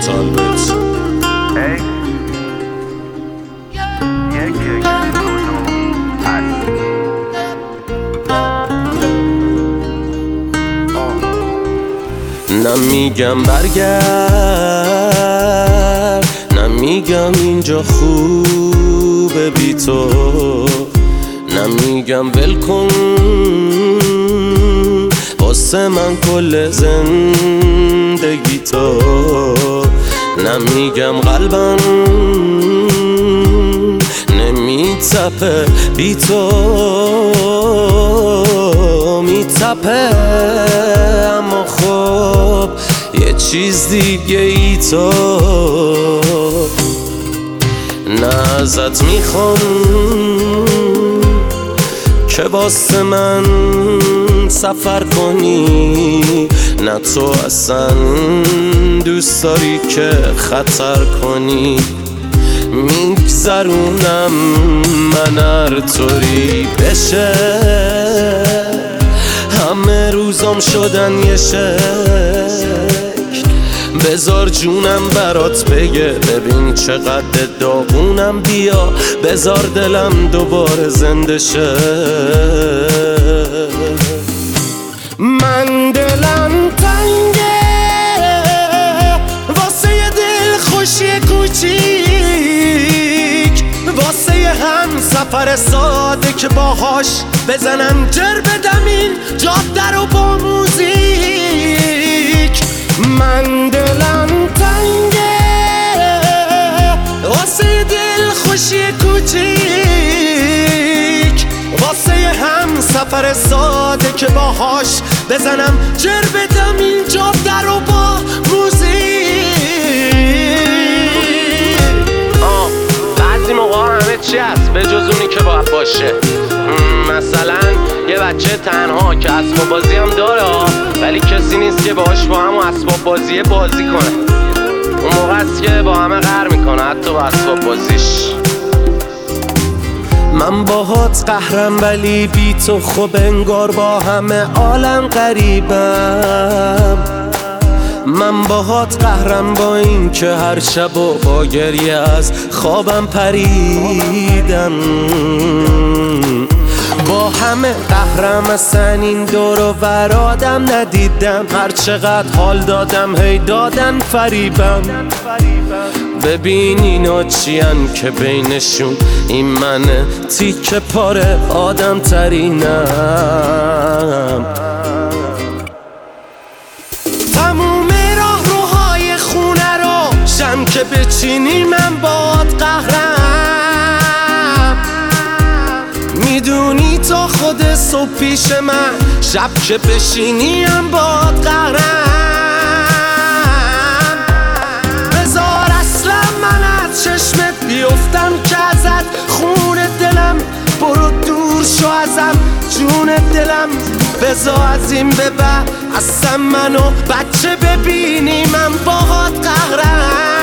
طلبت نمیگم برگرد، نمیگم اینجا خوبه بی تو، نمیگم ول کن واسه من کل زندگی تو، نمیگم قلبم نمیتپه بی تو، میتپه اما خب یه چیز دیگه ای تو، نه ازت میخوام که واسه من سفر کنی، نه تو اصلا دوست داری که خطر کنی، میگذرونم من هر طوری بشه، همه روزام شدن یه شکل، بذار جونم برات بگه ببین چقدر داغونم، بیا بذار دلم دوباره زنده شه، من دلم تنگه واسه یه دل خوشی کوچیک، واسه یه هم سفر ساده که باهاش بزنم جر بدم این جاده رو با موزیک، من دلم تنگه واسه یه دل خوشی کوچیک، واسه یه هم سفر ساده که باهاش بزنم جر بدم این جاده رو با موزیک. بعضی موقع همه چی هست به جز اونی که باید باشه، مثلا یه بچه تنها که اسباب بازی هم داره ولی کسی نیست که باهاش با هم اسباب بازی بازی کنه، اون موقع است که با همه قهر میکنه حتی با اسباب بازیش. من باهات قهرم ولی بی تو خب انگار با همه عالم غریبم، من باهات قهرم با این که هر شب و با گریه از خوابم پریدم، با همه قهرم اصلا این دور و ور آدم ندیدم، هر چقدر حال دادم هی دادن فریبم، ببین اینا چیان که بینشون این منه تیکه پاره آدم ترینم، تموم راه روهای خونه رو شم که بچینی من باد قهرم، میدونی تا خود صبح پیش من شب که بشینی هم باد قهرم، بذار اصلا من از چشمت بیفتم که ازت خون دلم، برو دور شو ازم جون دلم، بذار از این به بعد اصلا منو بچه ببینی من باهات قهرم.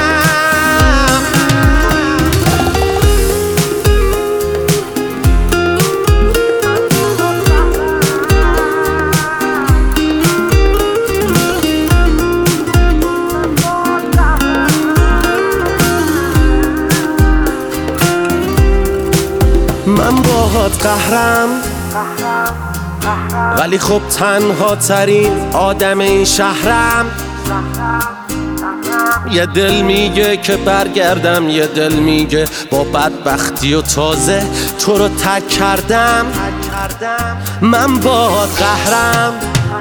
من باهات قهرم ولی خب تنها ترین آدم این شهرم، یه دل میگه که برگردم، یه دل میگه با بدبختی و تازه تو رو ترک کردم، من باهات قهرم،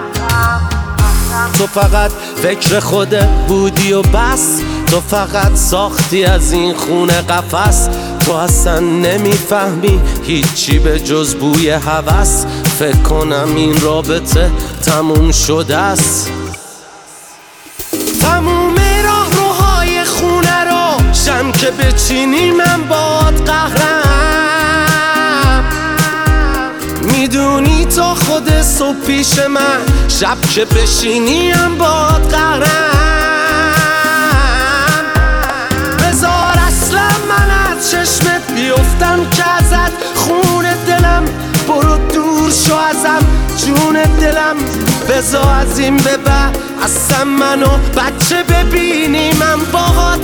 تو فقط فکر خودت بودی و بس، تو فقط ساختی از این خونه قفس، تو اصلا نمیفهمی هیچی به جز بوی هوس، فکر کنم این رابطه تموم شده است، تموم راه روهای خونه رو شم که بچینی من باد قهرم، میدونی تا خود صبح پیش من شب که بشینی هم باد قهرم، بذار اصلا من از چشمت بیفتم که ازت خون دلم، برو دور شو ازم جون دلم، بذار از این به بعد اصلا منو بچه ببینی من باهات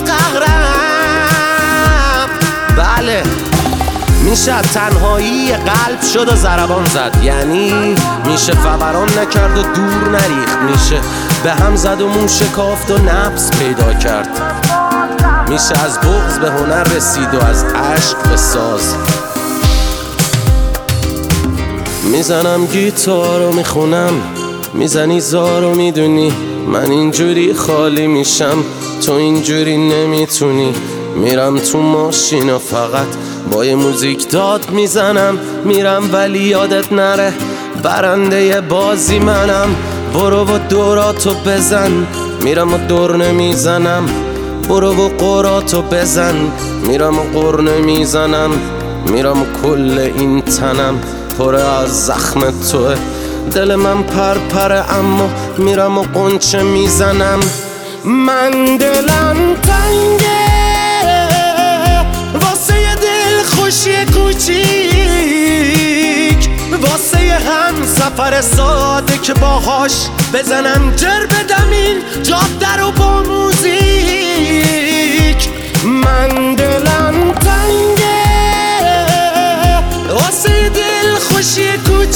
قهرم. بله میشه تنهایی قلب شد و ضربان زد، یعنی میشه فوران نکرد و دور نریخت، میشه به هم زد و مون شکافت و نبض پیدا کرد، میشه از بغض به هنر رسید و از عشق به ساز. میزنم گیتار و میخونم، میزنی زار و میدونی من اینجوری خالی میشم، تو اینجوری نمیتونی. میرم تو ماشین و فقط با یه موزیک داد میزنم، میرم ولی یادت نره برنده بازی منم. برو و دوراتو بزن، میرم و دور نمیزنم. برو و قراتو بزن، میرم و قر نمیزنم. میرم و کل این تنم پر از زخم توه، دل من پرپره اما میرم و قنچه میزنم. من دلم تنگه واسه یه دل خوشی کوچیک، واسه یه هم سفر ساده که باهاش بزنم جر بدم این جاده رو با موزیک. من دلم تنگه واسه یه دل خوشی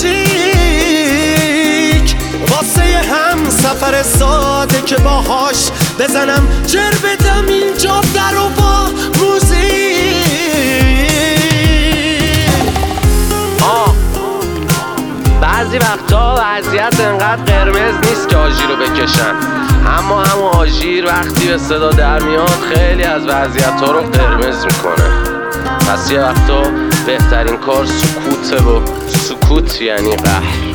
کوچیک، واسه یه هم سفر ساده که باهاش بزنم جر بدم این جاده رو با موزیک. بعضی وقتا وضعیت انقدر قرمز نیست که آژیر رو بکشن، اما همون آژیر وقتی به صدا در میاد خیلی از وضعیت ها رو قرمز میکنه. پس یه وقتا بهترین کار سکوته و سکوت یعنی قهر.